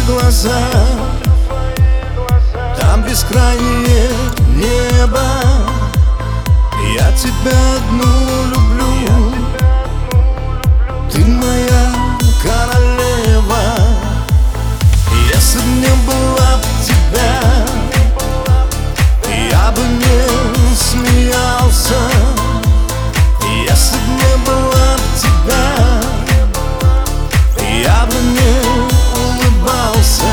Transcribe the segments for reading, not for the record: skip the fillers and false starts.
глаза, там бескрайнее небо. Я тебя одну люблю, ты моя королева. Если б не было б тебя, я бы не смеялся. Если б не было б тебя, я бы не улыбался.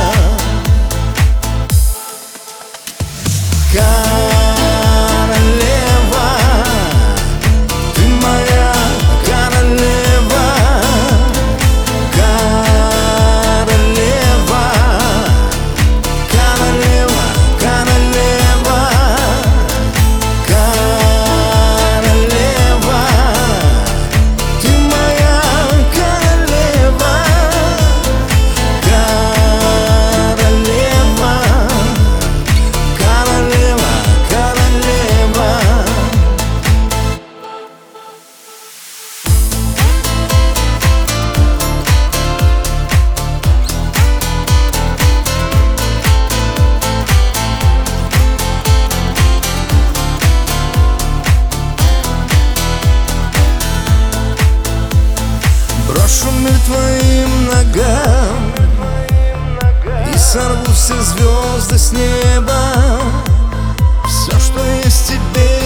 Королева, ты моя королева. Королева, королева, королева. Королева, ты моя королева. Королева, королева, королева. Брошу мир твоим ногам и сорву все звезды с неба. Все, что есть тебе,